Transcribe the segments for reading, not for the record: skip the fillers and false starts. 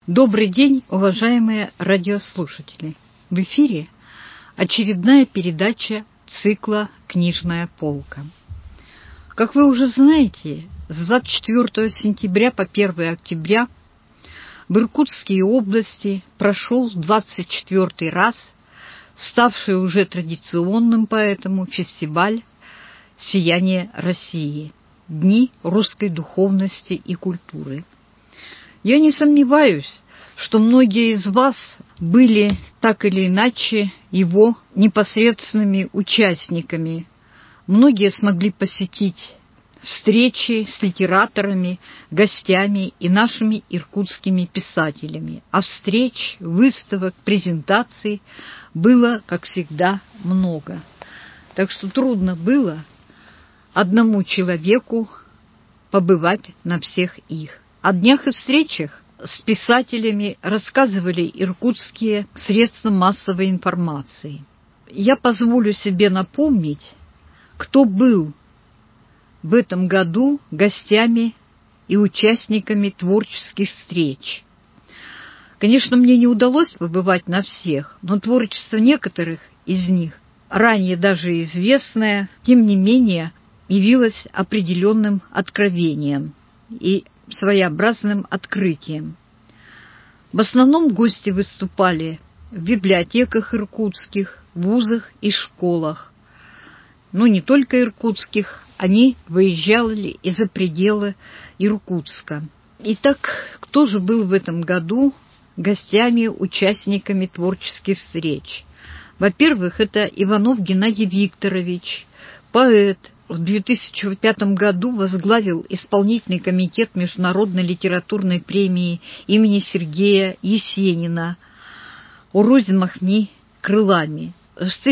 Добрый день, уважаемые радиослушатели! В эфире очередная передача цикла «Книжная полка». Как вы уже знаете, с 24 сентября по 1 октября в Иркутской области прошел 24-й раз ставший уже традиционным поэтому фестиваль «Сияние России. Дни русской духовности и культуры». Я не сомневаюсь, что многие из вас были так или иначе его непосредственными участниками. Многие смогли посетить встречи с литераторами, гостями и нашими иркутскими писателями. А встреч, выставок, презентаций было, как всегда, много. Так что трудно было одному человеку побывать на всех их. О днях и встречах с писателями рассказывали иркутские средства массовой информации. Я позволю себе напомнить, кто был в этом году гостями и участниками творческих встреч. Конечно, мне не удалось побывать на всех, но творчество некоторых из них, ранее даже известное, тем не менее, явилось определенным откровением и своеобразным открытием. В основном гости выступали в библиотеках иркутских, вузах и школах. Но не только иркутских, они выезжали и за пределы Иркутска. Итак, кто же был в этом году гостями, участниками творческих встреч? Во-первых, это Иванов Геннадий Викторович, поэт. В 2005 году возглавил исполнительный комитет Международной литературной премии имени Сергея Есенина «Урозь махни крылами». С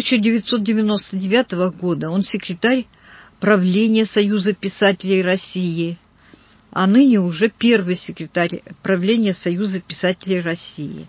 1999 года он секретарь правления Союза писателей России, а ныне уже первый секретарь правления Союза писателей России.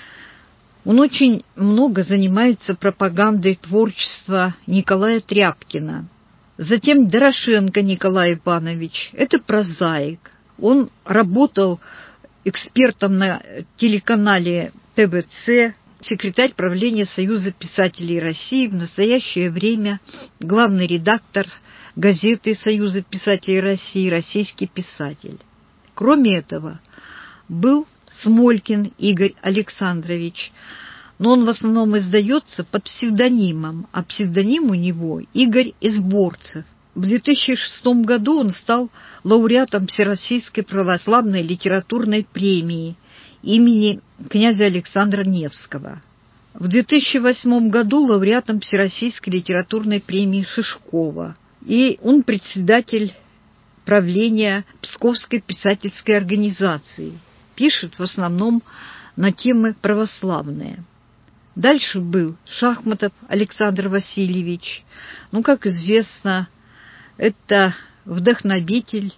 Он очень много занимается пропагандой творчества Николая Тряпкина. Затем Дорошенко Николай Иванович, это прозаик. Он работал экспертом на телеканале ТВЦ, секретарь правления Союза писателей России, в настоящее время главный редактор газеты Союза писателей России «Российский писатель». Кроме этого, был Смолькин Игорь Александрович, но он в основном издается под псевдонимом, а псевдоним у него Игорь Изборцев. В 2006 году он стал лауреатом Всероссийской православной литературной премии имени князя Александра Невского. В 2008 году лауреатом Всероссийской литературной премии Шишкова. И он председатель правления Псковской писательской организации. Пишет в основном на темы православные. Дальше был Шахматов Александр Васильевич. Как известно, это вдохновитель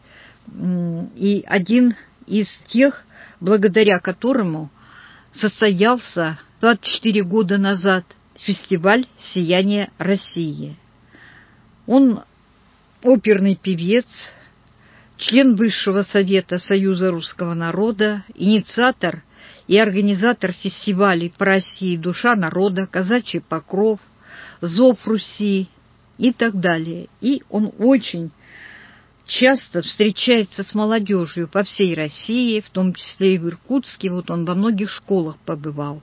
и один из тех, благодаря которому состоялся 24 года назад фестиваль «Сияние России». Он оперный певец, член Высшего совета Союза русского народа, инициатор и организатор фестивалей по России «Душа народа», «Казачий покров», «Зов Руси» и так далее. И он очень часто встречается с молодежью по всей России, в том числе и в Иркутске. Он во многих школах побывал.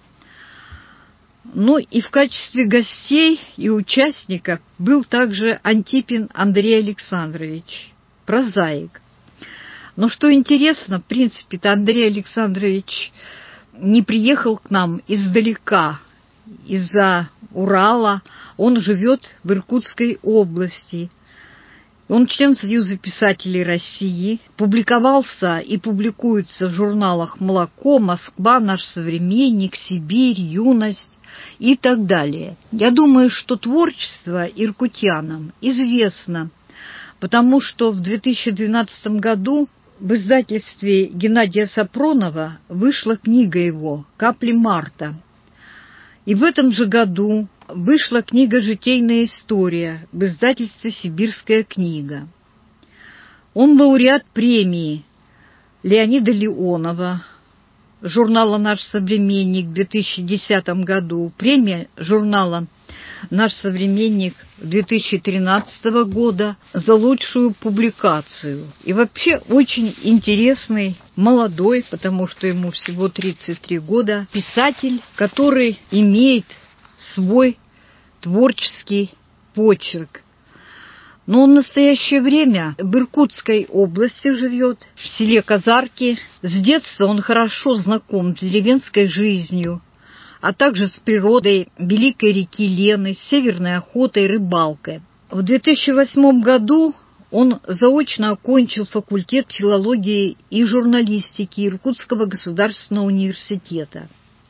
И в качестве гостей и участников был также Антипин Андрей Александрович, прозаик. Но что интересно, в принципе-то Андрей Александрович не приехал к нам издалека, из-за Урала. Он живет в Иркутской области. Он член Союза писателей России, публиковался и публикуется в журналах «Молоко», «Москва», «Наш современник», «Сибирь», «Юность» и так далее. Я думаю, что творчество иркутянам известно, потому что в 2012 году в издательстве Геннадия Сапронова вышла книга его «Капли марта». И в этом же году вышла книга «Житейная история» в издательстве «Сибирская книга». Он лауреат премии Леонида Леонова журнала «Наш современник» в 2010 году, премия журнала «Наш современник» 2013 года за лучшую публикацию. И вообще очень интересный, молодой, потому что ему всего 33 года, писатель, который имеет свой творческий почерк. Но он в настоящее время в Иркутской области живет, в селе Казарки. С детства он хорошо знаком с деревенской жизнью, а также с природой великой реки Лены, с северной охотой и рыбалкой. В 2008 году он заочно окончил факультет филологии и журналистики Иркутского государственного университета.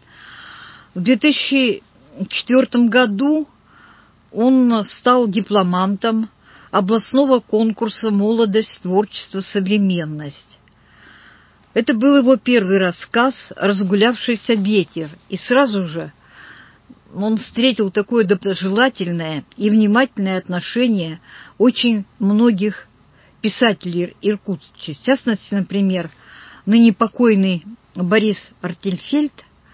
В 2004 году он стал дипломантом областного конкурса «Молодость, творчество, современность». Это был его первый рассказ «Разгулявшийся ветер», и сразу же он встретил такое доброжелательное и внимательное отношение очень многих писателей Иркутска. В частности, например, ныне покойный Борис Артельфельд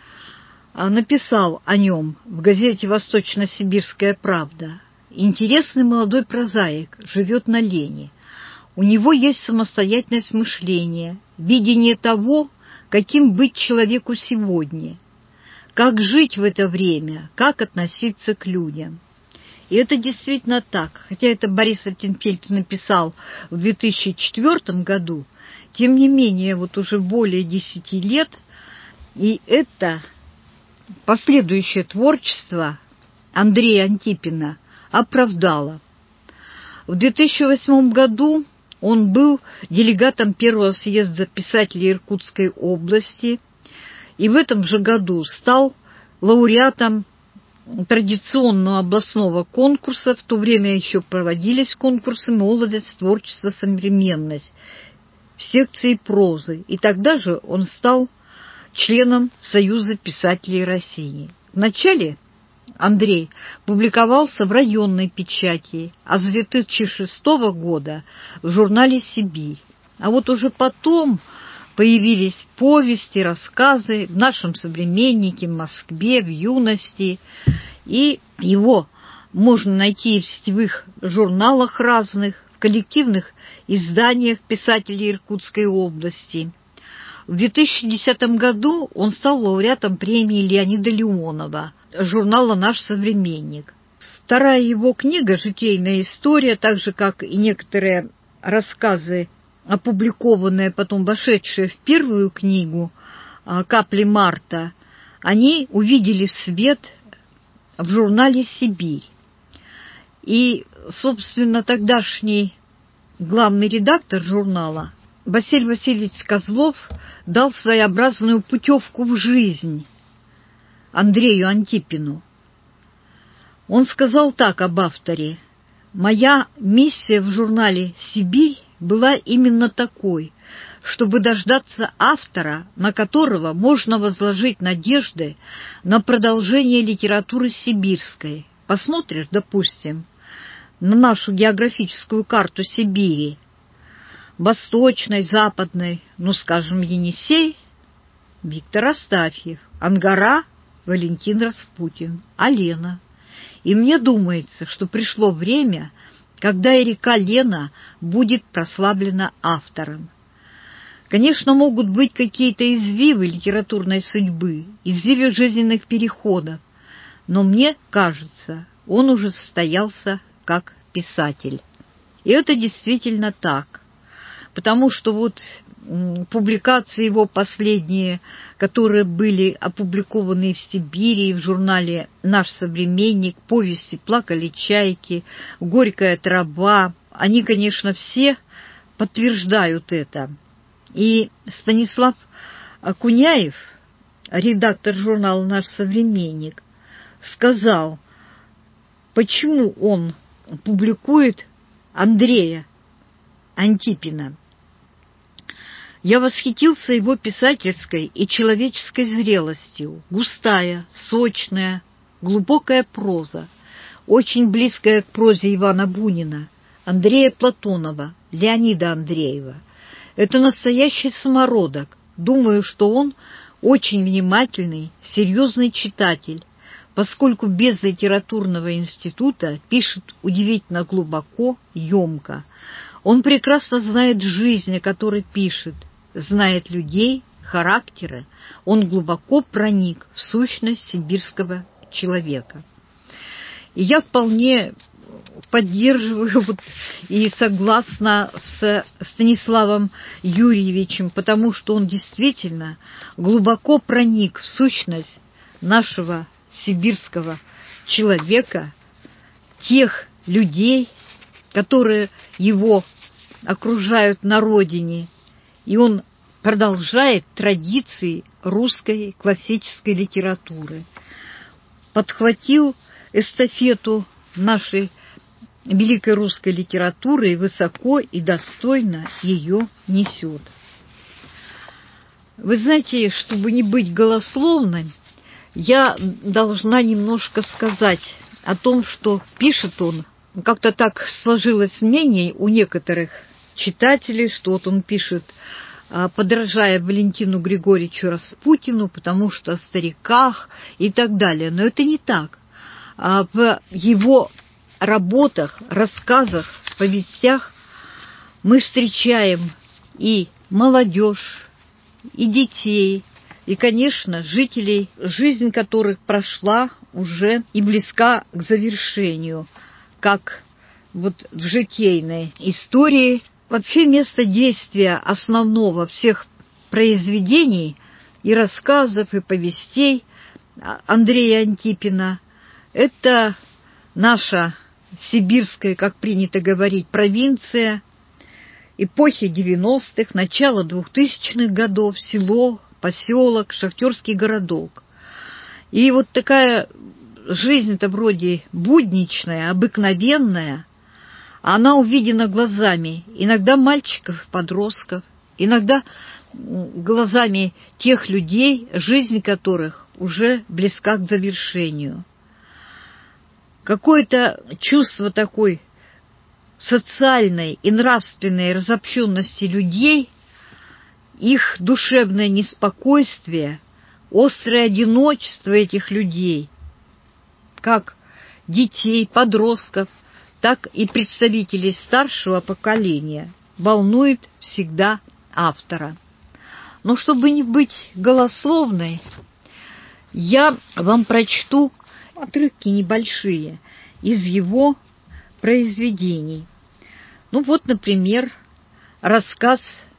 написал о нем в газете «Восточно-Сибирская правда». Интересный молодой прозаик, живет на Лене. У него есть самостоятельность мышления, видение того, каким быть человеку сегодня, как жить в это время, как относиться к людям. И это действительно так. Хотя это Борис Артельфельд написал в 2004 году, тем не менее, вот уже более 10 лет, и это последующее творчество Андрея Антипина оправдало. В 2008 году он был делегатом первого съезда писателей Иркутской области и в этом же году стал лауреатом традиционного областного конкурса. В то время еще проводились конкурсы «Молодость, творчество, современность» в секции прозы. И тогда же он стал членом Союза писателей России. Вначале Андрей публиковался в районной печати, а с 2006 года в журнале «Сибирь». А вот уже потом появились повести, рассказы в «Нашем современнике», в «Москве», в «Юности». И его можно найти в сетевых журналах разных, в коллективных изданиях писателей Иркутской области. В 2010 году он стал лауреатом премии Леонида Леонова журнала «Наш современник». Вторая его книга «Житейная история», так же, как и некоторые рассказы, опубликованные, потом вошедшие в первую книгу «Капли марта», они увидели свет в журнале «Сибирь». И, собственно, тогдашний главный редактор журнала Василий Васильевич Козлов дал своеобразную путевку в жизнь Андрею Антипину. Он сказал так об авторе: «Моя миссия в журнале «Сибирь» была именно такой, чтобы дождаться автора, на которого можно возложить надежды на продолжение литературы сибирской. Посмотришь, допустим, на нашу географическую карту Сибири, восточной, западной, ну, скажем, Енисей, Виктор Астафьев, Ангара, Валентин Распутин, Алена. И мне думается, что пришло время, когда и река Лена будет прославлена автором. Конечно, могут быть какие-то извивы литературной судьбы, извивы жизненных переходов, но мне кажется, он уже состоялся как писатель». И это действительно так. Потому что вот публикации его последние, которые были опубликованы в Сибири, и в журнале «Наш современник», повести «Плакали чайки», «Горькая трава», они, конечно, все подтверждают это. И Станислав Акуняев, редактор журнала «Наш современник», сказал, почему он публикует Андрея Антипина. «Я восхитился его писательской и человеческой зрелостью. Густая, сочная, глубокая проза, очень близкая к прозе Ивана Бунина, Андрея Платонова, Леонида Андреева. Это настоящий самородок. Думаю, что он очень внимательный, серьезный читатель, поскольку без литературного института пишет удивительно глубоко, емко. Он прекрасно знает жизнь, о которой пишет, знает людей, характеры. Он глубоко проник в сущность сибирского человека. И я вполне поддерживаю и согласна с Станиславом Юрьевичем, потому что он действительно глубоко проник в сущность нашего сибирского человека, тех людей, которые его окружают на родине, и он продолжает традиции русской классической литературы, подхватил эстафету нашей великой русской литературы и высоко и достойно ее несет. Вы знаете, чтобы не быть голословной, я должна немножко сказать о том, что пишет он. Как-то так сложилось мнение у некоторых читателей, что вот он пишет, подражая Валентину Григорьевичу Распутину, потому что о стариках и так далее. Но это не так. В его работах, рассказах, повестях мы встречаем и молодежь, и детей, и, конечно, жителей, жизнь которых прошла уже и близка к завершению, как вот в житейной истории. Вообще место действия основного всех произведений и рассказов, и повестей Андрея Антипина – это наша сибирская, как принято говорить, провинция, эпохи 90-х, начало 2000-х годов, село, поселок, шахтерский городок. И вот такая жизнь-то вроде будничная, обыкновенная, она увидена глазами иногда мальчиков, подростков, иногда глазами тех людей, жизнь которых уже близка к завершению. Какое-то чувство такой социальной и нравственной разобщенности людей, их душевное неспокойствие, острое одиночество этих людей, как детей, подростков, так и представителей старшего поколения, волнует всегда автора. Но чтобы не быть голословной, я вам прочту отрывки небольшие из его произведений. Ну вот, например, рассказ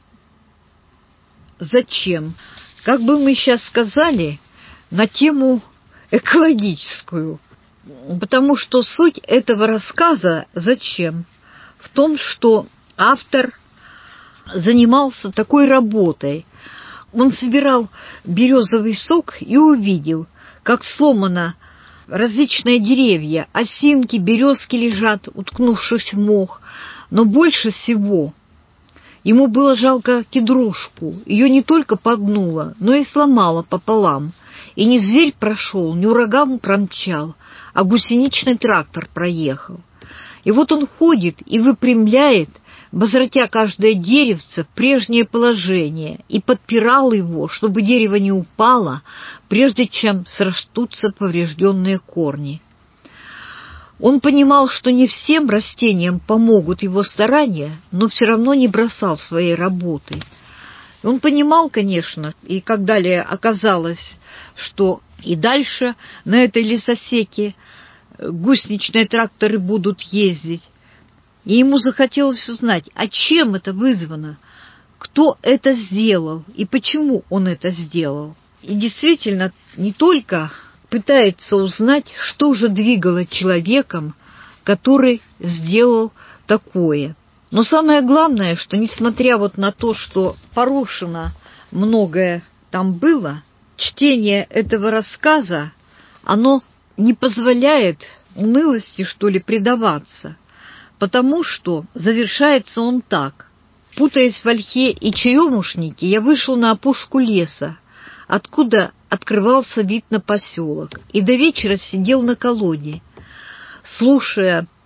«Зачем?», как бы мы сейчас сказали, на тему экологическую. Потому что суть этого рассказа «Зачем?» в том, что автор занимался такой работой. Он собирал березовый сок и увидел, как сломано различные деревья, осинки, березки лежат, уткнувшись в мох, но больше всего ему было жалко кедрушку. Ее не только погнуло, но и сломало пополам. И не зверь прошел, не ураган промчал, а гусеничный трактор проехал. И вот он ходит и выпрямляет, возвратя каждое деревце в прежнее положение, и подпирал его, чтобы дерево не упало, прежде чем срастутся поврежденные корни. Он понимал, что не всем растениям помогут его старания, но все равно не бросал своей работы. Он понимал, конечно, и как далее оказалось, что и дальше на этой лесосеке гусеничные тракторы будут ездить. И ему захотелось узнать, а чем это вызвано, кто это сделал и почему он это сделал. И действительно, не только пытается узнать, что же двигало человеком, который сделал такое. Но самое главное, что несмотря вот на то, что порушено многое там было, чтение этого рассказа, оно не позволяет унылости, что ли, предаваться, потому что завершается он так. Путаясь в ольхе и черемушнике, я вышел на опушку леса, откуда открывался вид на поселок, и до вечера сидел на колоде, слушая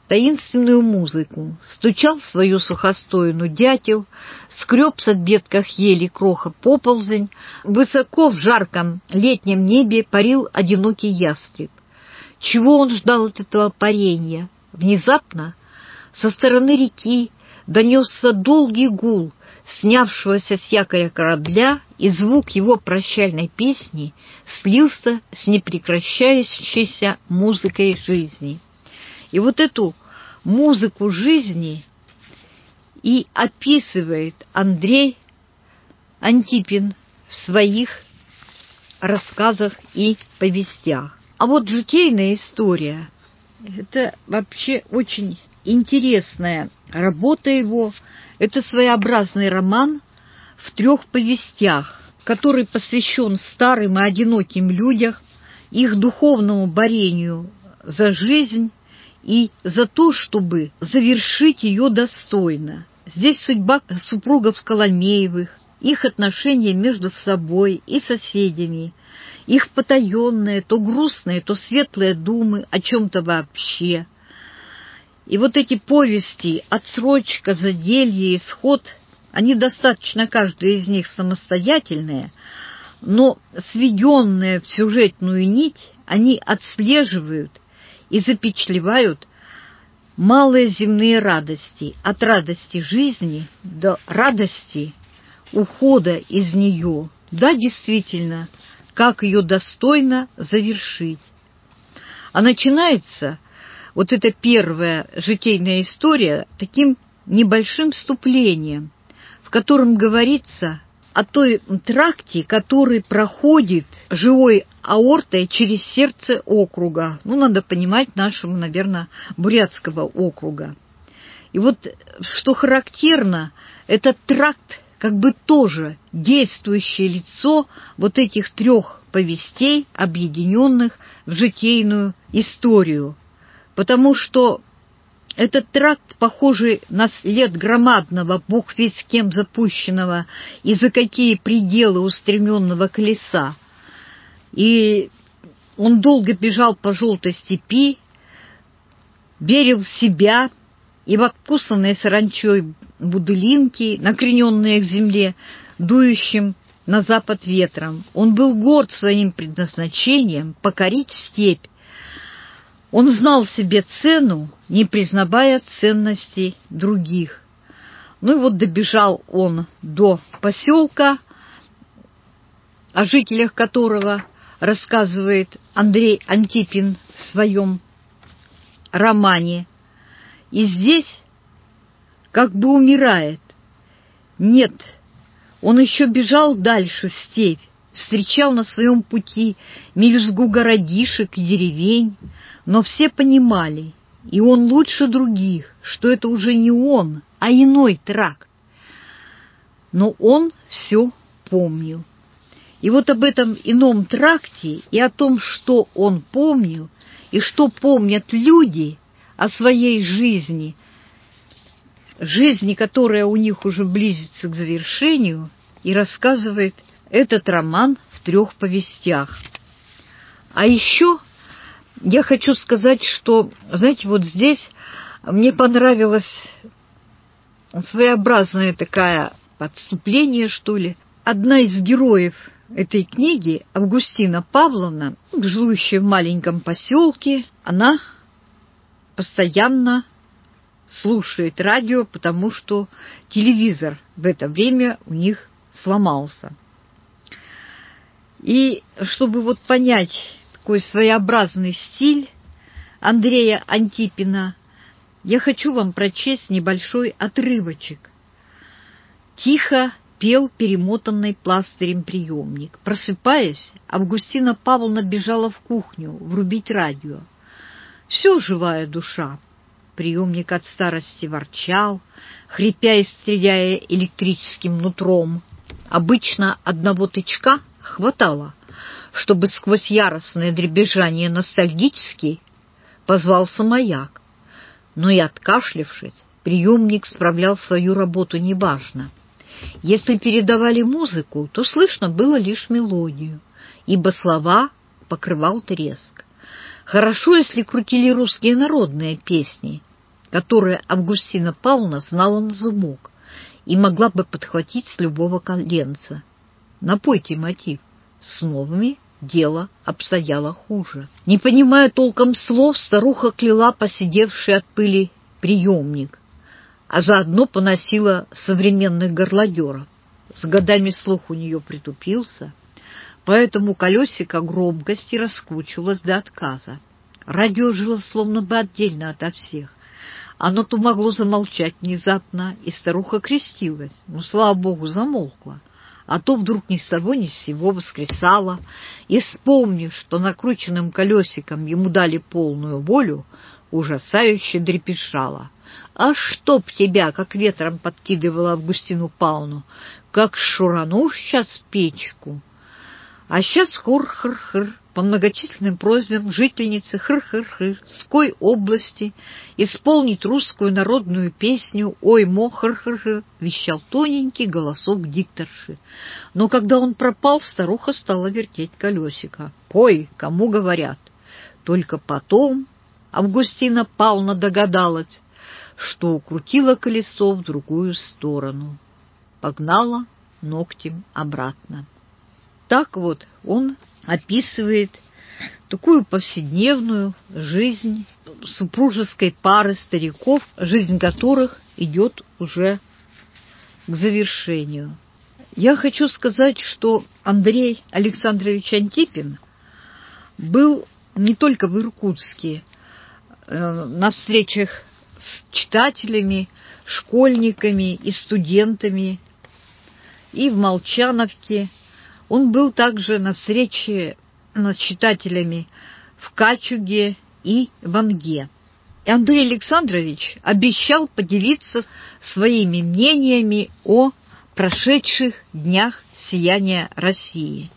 таинственную музыку. Стучал свою сухостойну дятел, скребся в ветках ели кроха-поползень, высоко в жарком летнем небе парил одинокий ястреб. Чего он ждал от этого парения? Внезапно со стороны реки донесся долгий гул снявшегося с якоря корабля, и звук его прощальной песни слился с непрекращающейся музыкой жизни. И вот эту музыку жизни и описывает Андрей Антипин в своих рассказах и повестях. А вот житейная история – это вообще очень интересная работа его. Это своеобразный роман в 3 повестях, который посвящен старым и одиноким людям, их духовному борению за жизнь и за то, чтобы завершить ее достойно. Здесь судьба супругов Коломеевых, их отношения между собой и соседями, их потаенные, то грустные, то светлые думы о чем-то вообще. И вот эти повести «Отсрочка», «Заделье», «Исход», они достаточно, каждая из них самостоятельные, но сведенные в сюжетную нить, они отслеживают и запечатлевают малые земные радости, от радости жизни до радости ухода из нее. Да, действительно, как ее достойно завершить. А начинается вот эта первая житейная история таким небольшим вступлением, в котором говорится о той тракте, который проходит живой аортой через сердце округа. Надо понимать, нашего, наверное, Бурятского округа. И вот, что характерно, этот тракт как бы тоже действующее лицо вот этих 3 повестей, объединенных в житейную историю. Потому что этот тракт, похожий на след громадного, бог весть кем запущенного и за какие пределы устремленного колеса. И он долго бежал по желтой степи, верил в себя, и в обкусанные саранчой будылинки, накрененные к земле, дующим на запад ветром. Он был горд своим предназначением покорить степь. Он знал себе цену, не признавая ценности других. И вот добежал он до поселка, о жителях которого рассказывает Андрей Антипин в своем романе. И здесь как бы умирает. Нет, он еще бежал дальше в степь, встречал на своем пути мелюзгу городишек и деревень, но все понимали, и он лучше других, что это уже не он, а иной тракт. Но он все помнил. И вот об этом ином тракте и о том, что он помнил, и что помнят люди о своей жизни, которая у них уже близится к завершению, и рассказывает этот роман в 3 повестях. А еще я хочу сказать, что, знаете, вот здесь мне понравилось своеобразное такое подступление, что ли. Одна из героев этой книги, Августина Павловна, живущая в маленьком поселке, она постоянно слушает радио, потому что телевизор в это время у них сломался. И чтобы вот понять такой своеобразный стиль Андрея Антипина, я хочу вам прочесть небольшой отрывочек. Тихо пел перемотанный пластырем приемник. Просыпаясь, Августина Павловна бежала в кухню врубить радио. Все живая душа. Приемник от старости ворчал, хрипя и стреляя электрическим нутром. Обычно одного тычка хватало, чтобы сквозь яростное дребезжание ностальгически позвался маяк. Но и откашлявшись, приемник справлял свою работу неважно. Если передавали музыку, то слышно было лишь мелодию, ибо слова покрывал треск. Хорошо, если крутили русские народные песни, которые Августина Павловна знала на зубок и могла бы подхватить с любого коленца. Напойте мотив. С новыми дело обстояло хуже. Не понимая толком слов, старуха кляла поседевший от пыли приемник, а заодно поносила современных горлодеров. С годами слух у нее притупился, поэтому колесико громкости раскручивалось до отказа. Радио жило словно бы отдельно ото всех. Оно то могло замолчать внезапно, и старуха крестилась, но, слава богу, замолкла, а то вдруг ни с того ни с сего воскресала, и, вспомнив, что накрученным колесиком ему дали полную волю, ужасающе дрепешала. «А чтоб тебя, как ветром подкидывала Августину Павловну, как шурану сейчас в печку!» А сейчас хур-хыр-хыр по многочисленным просьбам жительницы Хыр-хыр-хырской области исполнить русскую народную песню «Ой, мо, хыр-хыр-хыр», вещал тоненький голосок дикторши. Но когда он пропал, старуха стала вертеть колесико. «Пой, кому говорят». Только потом Августина Павловна догадалась, что укрутила колесо в другую сторону. Погнала ногтем обратно. Так вот он описывает такую повседневную жизнь супружеской пары стариков, жизнь которых идет уже к завершению. Я хочу сказать, что Андрей Александрович Антипин был не только в Иркутске, на встречах с читателями, школьниками и студентами, и в Молчановке. Он был также на встрече с читателями в Качуге и в Анге. И Андрей Александрович обещал поделиться своими мнениями о прошедших днях сияния России.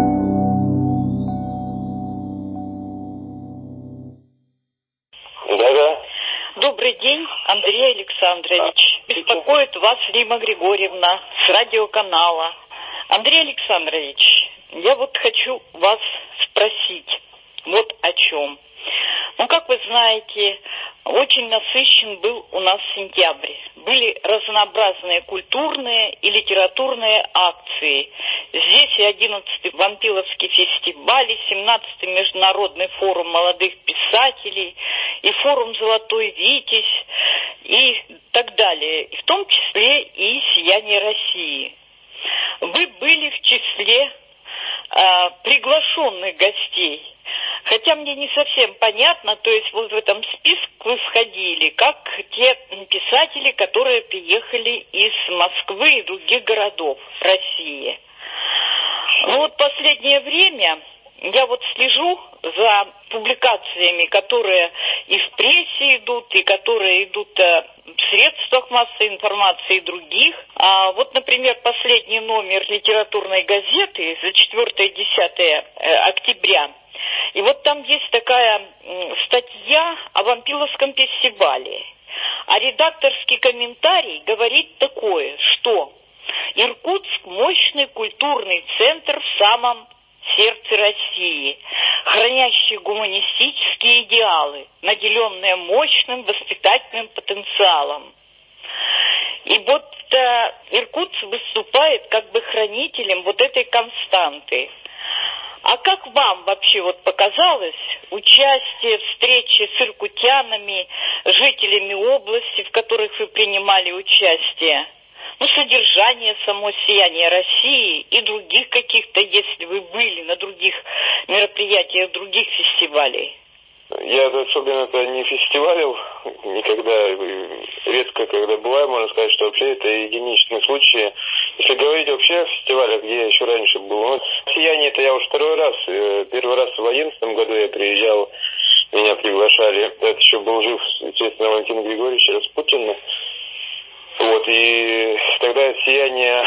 Добрый день, Андрей Александрович. Беспокоит вас Рима Григорьевна с радиоканала. Андрей Александрович, я вот хочу вас спросить вот о чем. Ну, как вы знаете, очень насыщен был у нас сентябрь. Были разнообразные культурные и литературные акции. Здесь и 11-й Вампиловский фестиваль, и 17-й Международный форум молодых писателей, и форум «Золотой Витязь», и так далее. В том числе и «Сияние России». Вы были в числе приглашенных гостей. Хотя мне не совсем понятно, то есть вот в этом списке вы входили, как те писатели, которые приехали из Москвы и других городов России. Ну вот последнее время я вот слежу за публикациями, которые и в прессе идут, и которые идут в средствах массовой информации и других. Вот, например, последний номер литературной газеты за 4-10 октября. И вот там есть такая статья о Вампиловском фестивале. А редакторский комментарий говорит такое, что Иркутск – мощный культурный центр в самом сердце России, хранящий гуманистические идеалы, наделенные мощным воспитательным потенциалом. И вот Иркутск выступает как бы хранителем вот этой константы. А как вам вообще вот показалось участие, встречи с иркутянами, жителями области, в которых вы принимали участие? Ну, содержание само «Сияние России» и других каких-то, если вы были на других мероприятиях, других фестивалей. Я особенно-то не фестивалил никогда, редко когда бываю, можно сказать, что вообще это единичные случаи. Если говорить вообще о фестивалях, где я еще раньше был, ну, «Сияние» это я уже второй раз. Первый раз в 2011 году я приезжал, меня приглашали. Это еще был жив, естественно, Валентин Григорьевич Распутин. Вот, и тогда «Сияние»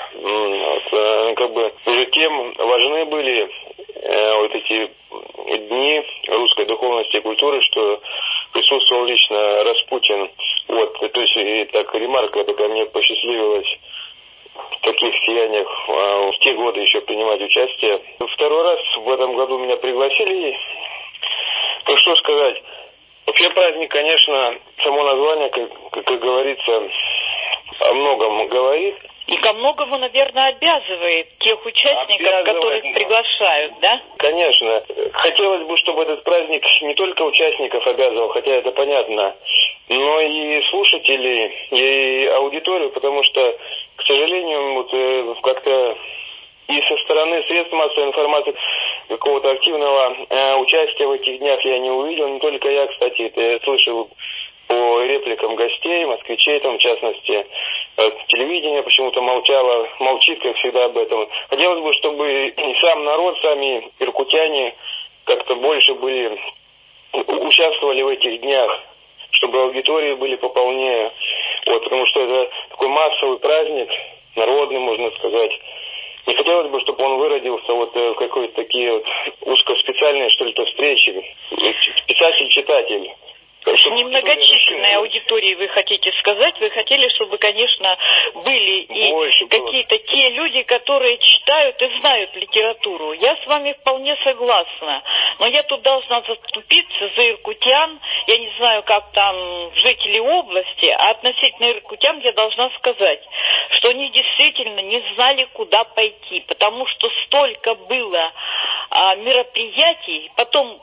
как бы уже тем важны были вот эти дни русской духовности и культуры, что присутствовал лично Распутин. Вот, то есть, и так ремарка, только мне посчастливилось в таких сияниях в те годы еще принимать участие. Второй раз в этом году меня пригласили. Ну, что сказать, Вообще праздник, конечно, само название, как говорится, о многом говорит. И ко многому, наверное, обязывает тех участников, которых приглашают, да? Конечно. Хотелось бы, чтобы этот праздник не только участников обязывал, хотя это понятно, но и слушателей, и аудиторию, потому что, к сожалению, вот как-то и со стороны средств массовой информации какого-то активного участия в этих днях я не увидел. Не только я, кстати, это я слышал по репликам гостей, москвичей, там, в частности, телевидение почему-то молчит, как всегда, об этом. Хотелось бы, чтобы и сам народ, сами иркутяне как-то больше участвовали в этих днях, чтобы аудитории были пополнее. Вот, потому что это такой массовый праздник, народный, можно сказать. Не хотелось бы, чтобы он выродился вот в какие-то такие вот узкоспециальные, что ли, встречи. Писатель-читатель. Немногочисленной аудитории вы хотите сказать? Вы хотели, чтобы, конечно, были и какие-то те люди, которые читают и знают литературу. Я с вами вполне согласна. Но я тут должна заступиться за иркутян. Я не знаю, как там жители области, а относительно иркутян я должна сказать, что они действительно не знали, куда пойти, потому что столько было мероприятий, потом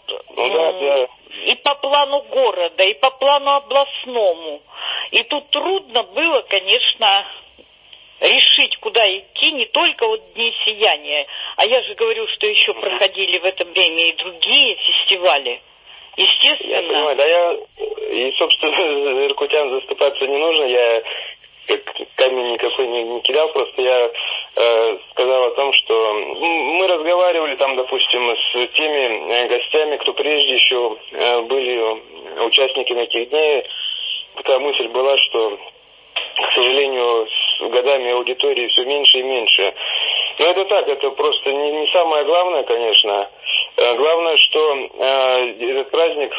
и по плану города, и по плану областному. И тут трудно было, конечно, решить, куда идти, не только вот Дни сияния, а я же говорю, что еще проходили в это время и другие фестивали. Естественно. Я понимаю, да, и, собственно, за иркутян заступаться не нужно, я камень никакой не кидал, просто я сказал о том, что мы разговаривали там, допустим, с теми гостями, кто прежде еще были участниками этих дней. Такая мысль была, что, к сожалению, с годами аудитории все меньше и меньше. Но это так, это просто не самое главное, конечно. Главное, что этот праздник,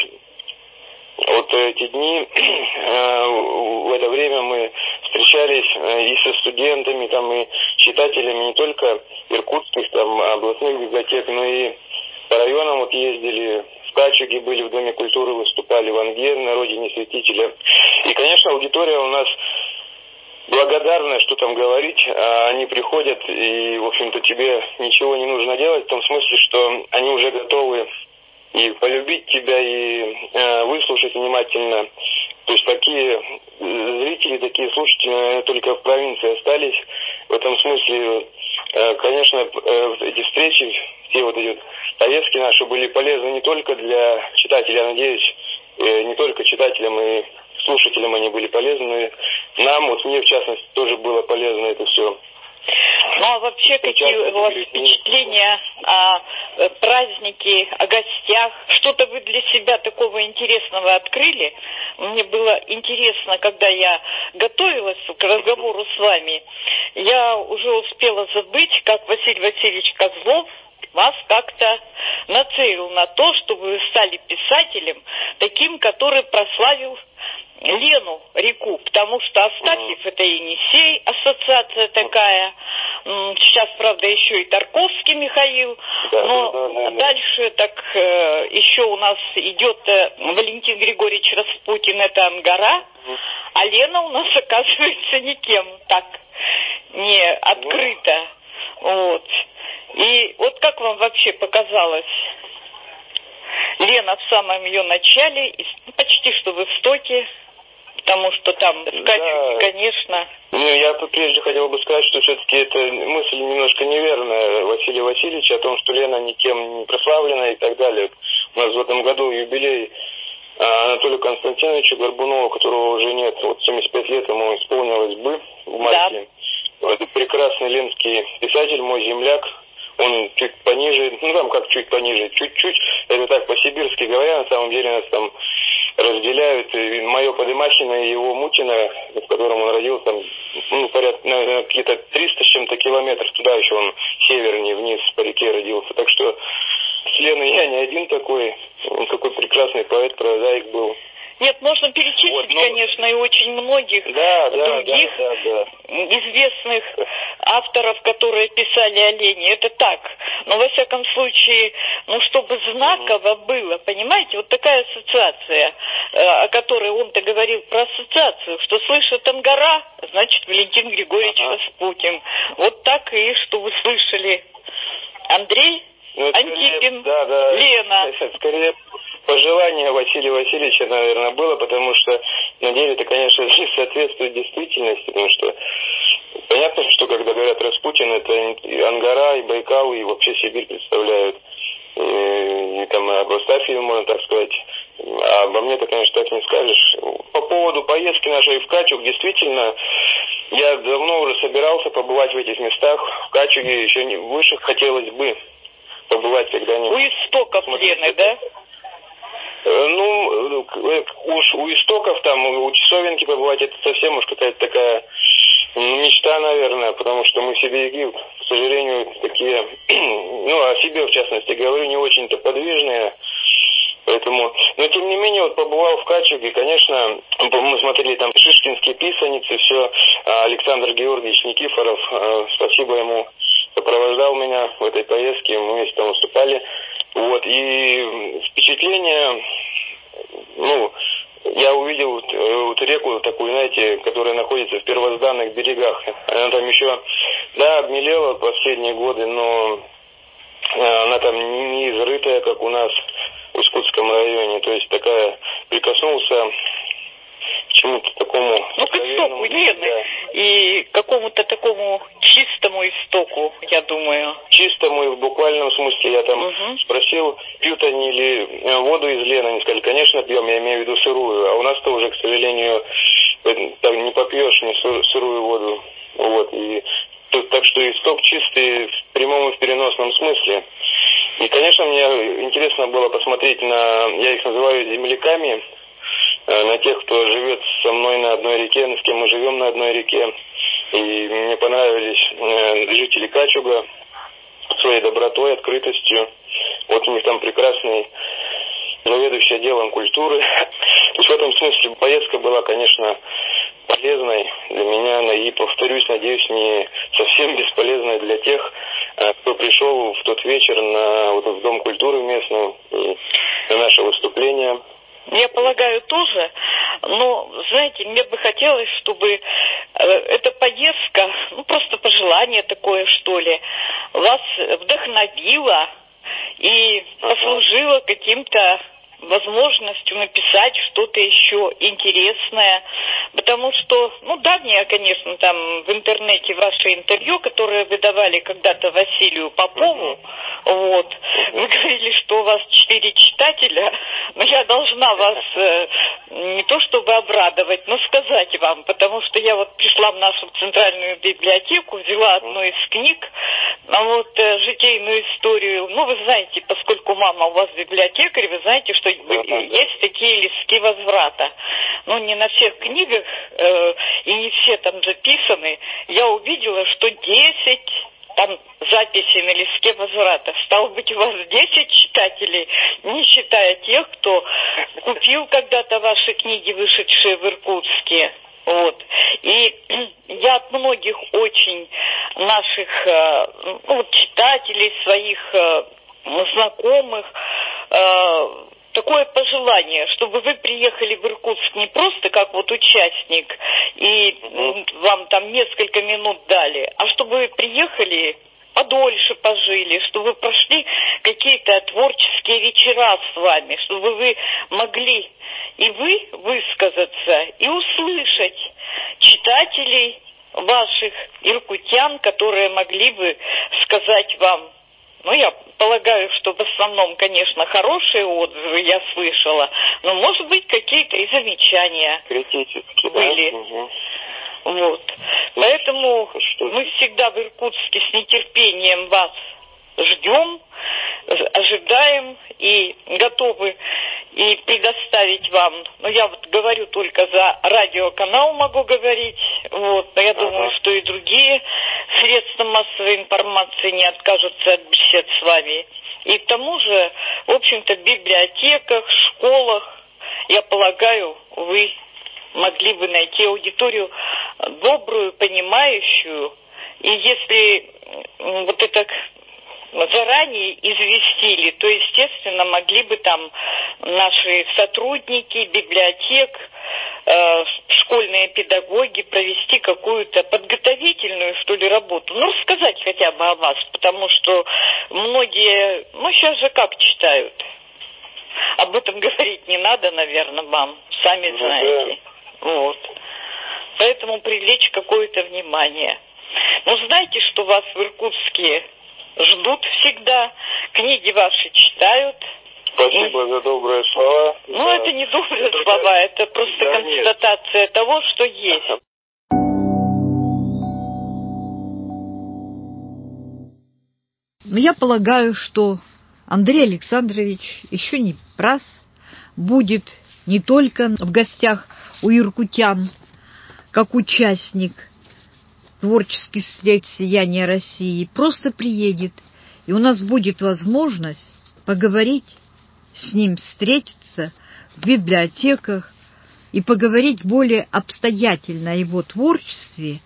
вот эти дни, в это время мы встречались и со студентами, там, и читателями не только иркутских, там, областных библиотек, но и по районам вот ездили, в Качуге были, в Доме культуры выступали, в Анге, на родине святителя. И, конечно, аудитория у нас благодарная, что там говорить, они приходят, и, в общем-то, тебе ничего не нужно делать, в том смысле, что они уже готовы и полюбить тебя, и выслушать внимательно. То есть такие зрители, такие слушатели, наверное, только в провинции остались. В этом смысле, конечно, эти встречи, все вот эти поездки наши были полезны не только для читателей, я надеюсь, не только читателям и слушателям они были полезны, но и нам, вот мне в частности, тоже было полезно это все. Ну а вообще какие у вас впечатления о празднике, о гостях? Что-то вы для себя такого интересного открыли? Мне было интересно, когда я готовилась к разговору с вами, я уже успела забыть, как Василий Васильевич Козлов вас как-то нацелил на то, чтобы вы стали писателем, таким, который прославил Лену реку, потому что Астафьев это Енисей, ассоциация такая. Сейчас, правда, еще и Тарковский Михаил, но дальше так еще у нас идет Валентин Григорьевич Распутин, это Ангара, а Лена у нас оказывается никем так не открыта. Вот. И вот как вам вообще показалось Лена в самом ее начале, почти что в истоке, потому что там в Качуге, конечно. Ну, я прежде хотел бы сказать, что все-таки эта мысль немножко неверная Василия Васильевича о том, что Лена никем не прославлена и так далее. У нас в этом году юбилей Анатолию Константиновичу Горбунову, которого уже нет. Вот 75 лет ему исполнилось бы в марте. Да. Это прекрасный ленский писатель, мой земляк. Он чуть пониже, ну там как чуть пониже, чуть-чуть, это так по-сибирски говоря, на самом деле нас там разделяют, и мое Подымахино и его Мутино, в котором он родился, там, ну, порядка, наверное, какие-то 300 с чем-то километров, туда еще он севернее, вниз по реке родился, так что с Леной я не один такой, он какой прекрасный поэт, прозаик был. Нет, можно перечислить, вот, конечно, и очень многих других известных авторов, которые писали о Лене, это так. Но, во всяком случае, чтобы знаково было, понимаете, вот такая ассоциация, о которой он-то говорил про ассоциацию, что слышит Ангара, значит, Валентин Григорьевич Распутин. Вот так и, что вы слышали, Андрей, Антипин, Лена. Скорее, пожелание Василия Васильевича, наверное, было, потому что на деле это, конечно, не соответствует действительности, потому что понятно, что когда говорят Распутин, это и Ангара, и Байкал, и вообще Сибирь представляют. И там об Астафьеве, можно так сказать. А обо мне-то, конечно, так не скажешь. По поводу поездки нашей в Качуг, действительно, я давно уже собирался побывать в этих местах. В Качуге еще не выше хотелось бы побывать когда-нибудь. У истоков Лены, да? Уж у истоков там, у Часовенки побывать, это совсем уж какая-то такая мечта, наверное, потому что мы сибиряки, к сожалению, такие, о себе, в частности, говорю, не очень-то подвижные. Поэтому, но тем не менее, вот побывал в Качуге, конечно, мы смотрели там шишкинские писаницы, все, Александр Георгиевич Никифоров, спасибо ему, сопровождал меня в этой поездке, мы вместе там выступали, вот, и впечатление, я увидел вот реку такую, знаете, которая находится в первозданных берегах, она там еще, обмелела в последние годы, но она там не изрытая, как у нас в Иркутском районе, то есть такая, прикоснулся к чему-то такому... к истоку Лены, и к какому-то такому чистому истоку, я думаю. Чистому и в буквальном смысле. Я там спросил, пьют они ли воду из Лены, они сказали, конечно, пьем, я имею в виду сырую, а у нас-то уже, к сожалению, там не попьешь ни сырую воду, вот, и так что исток чистый в прямом и в переносном смысле. И, конечно, мне интересно было посмотреть я их называю земляками, на тех, кто живет со мной на одной реке, с кем мы живем на одной реке. И мне понравились жители Качуга своей добротой, открытостью. Вот у них там прекрасный заведующий отделом культуры. То есть в этом смысле поездка была, конечно, полезной для меня, и, повторюсь, надеюсь, не совсем бесполезной для тех, кто пришел в тот вечер в Дом культуры местный и на наше выступление. Я полагаю, тоже, но, знаете, мне бы хотелось, чтобы эта поездка, просто пожелание такое, что ли, вас вдохновила и послужила каким-то возможностью написать что-то еще интересное, потому что, давнее, конечно, там в интернете ваше интервью, которое вы давали когда-то Василию Попову, вот, вы говорили, что у вас 4 читателя, но я должна вас не то чтобы обрадовать, но сказать вам, потому что я вот пришла в нашу центральную библиотеку, взяла одну из книг, житейную историю, вы знаете, поскольку мама у вас библиотекарь, вы знаете, что есть такие листки возврата. Не на всех книгах, и не все там записаны. Я увидела, что 10 там записей на листке возврата. Стало быть, у вас 10 читателей, не считая тех, кто купил когда-то ваши книги, вышедшие в Иркутске. Вот. И я от многих очень наших читателей, своих знакомых, такое пожелание, чтобы вы приехали в Иркутск не просто как участник и вам там несколько минут дали, а чтобы вы приехали, подольше пожили, чтобы вы прошли какие-то творческие вечера с вами, чтобы вы могли и вы высказаться, и услышать читателей ваших иркутян, которые могли бы сказать вам, я полагаю, что в основном, конечно, хорошие отзывы я слышала, но, может быть, какие-то и замечания были. Вот. Поэтому мы всегда в Иркутске с нетерпением вас ждем, ожидаем и готовы и предоставить вам, я говорю только за радиоканал, могу говорить, но я думаю, что и другие средства массовой информации не откажутся от бесед с вами. И к тому же, в общем-то, в библиотеках, школах, я полагаю, вы могли бы найти аудиторию добрую, понимающую И если вот это заранее известили, то, естественно, могли бы там наши сотрудники библиотек, школьные педагоги провести какую-то подготовительную, что ли, работу. Ну, рассказать хотя бы о вас, потому что многие, сейчас же как читают. Об этом говорить не надо, наверное, вам, сами знаете. Вот. Поэтому привлечь какое-то внимание. Но знаете, что вас в Иркутске ждут всегда, книги ваши читают. Спасибо за добрые слова. Это не добрые слова, это просто констатация того, что есть. Но я полагаю, что Андрей Александрович еще не раз будет не только в гостях у иркутян, как участник творческих встреч «Сияния России», просто приедет, и у нас будет возможность поговорить с ним, встретиться в библиотеках и поговорить более обстоятельно о его творчестве,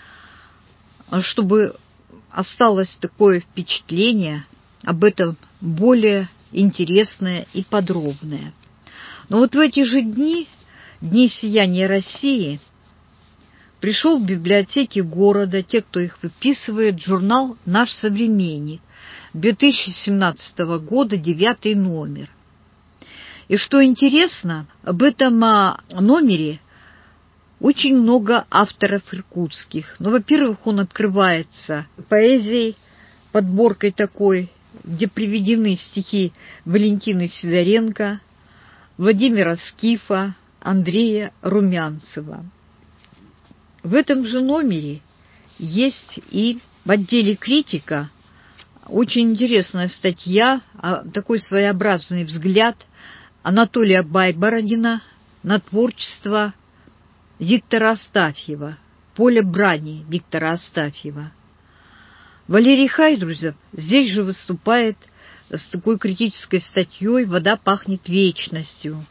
чтобы осталось такое впечатление об этом более интересное и подробное. Но вот в эти же дни «Сияния России», пришел в библиотеки города, те, кто их выписывает, журнал «Наш современник», 2017 года, 9 номер. И что интересно, об этом номере очень много авторов иркутских. Во-первых, он открывается поэзией, подборкой такой, где приведены стихи Валентины Сидоренко, Владимира Скифа, Андрея Румянцева. В этом же номере есть и в отделе «Критика» очень интересная статья, такой своеобразный взгляд Анатолия Байбородина на творчество Виктора Астафьева, «Поле брани» Виктора Астафьева. Валерий Хайдрузов здесь же выступает с такой критической статьей «Вода пахнет вечностью».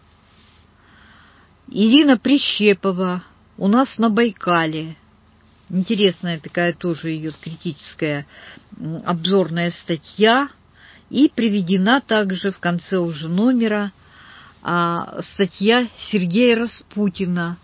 Ирина Прищепова «У нас на Байкале». Интересная такая тоже ее критическая обзорная статья. И приведена также в конце уже номера статья Сергея Распутина,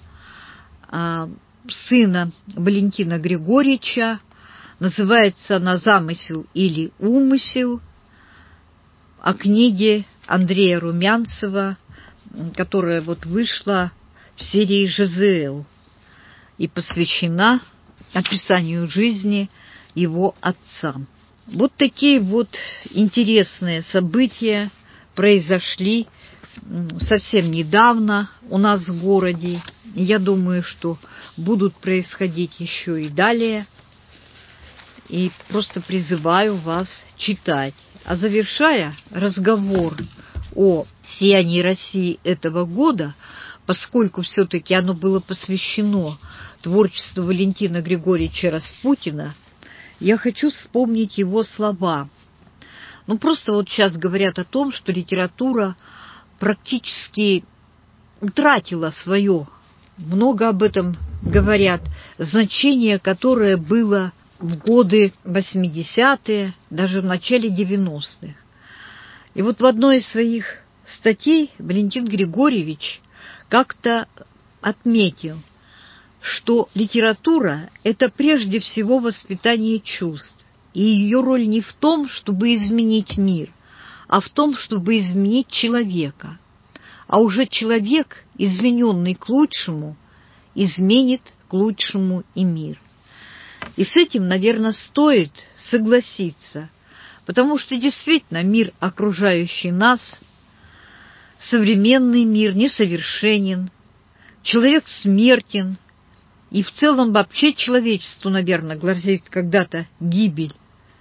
сына Валентина Григорьевича. Называется она «Замысел или умысел», о книге Андрея Румянцева, которая вышла в серии «ЖЗЛ» и посвящена описанию жизни его отца. Вот такие интересные события произошли совсем недавно у нас в городе. Я думаю, что будут происходить еще и далее. И просто призываю вас читать. А завершая разговор о «Сиянии России» этого года, поскольку все-таки оно было посвящено творчеству Валентина Григорьевича Распутина, я хочу вспомнить его слова. Просто сейчас говорят о том, что литература практически утратила свое, много об этом говорят, значение, которое было в годы 80-е, даже в начале 90-х. И в одной из своих статей Валентин Григорьевич как-то отметил, что литература – это прежде всего воспитание чувств, и ее роль не в том, чтобы изменить мир, а в том, чтобы изменить человека. А уже человек, измененный к лучшему, изменит к лучшему и мир. И с этим, наверное, стоит согласиться, потому что действительно мир, окружающий нас, современный мир, несовершенен, человек смертен, и в целом вообще человечеству, наверное, грозит когда-то гибель,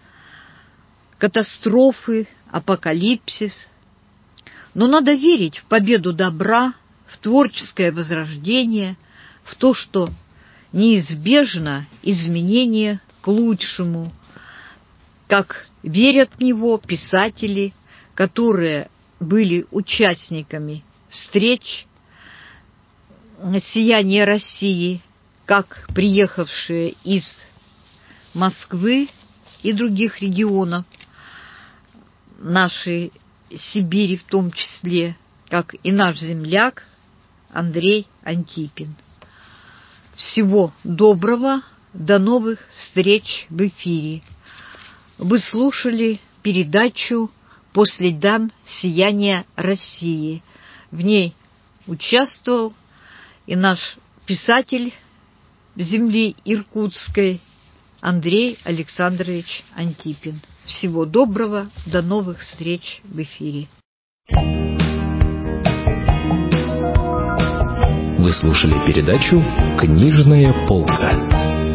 катастрофы, апокалипсис. Но надо верить в победу добра, в творческое возрождение, в то, что неизбежно изменение к лучшему, как верят в него писатели, которые были участниками встреч «Сияния России», как приехавшие из Москвы и других регионов нашей Сибири в том числе, как и наш земляк Андрей Антипин. Всего доброго, до новых встреч в эфире. Вы слушали передачу «По следам сияния России». В ней участвовал и наш писатель земли Иркутской Андрей Александрович Антипин. Всего доброго, до новых встреч в эфире. Вы слушали передачу «Книжная полка».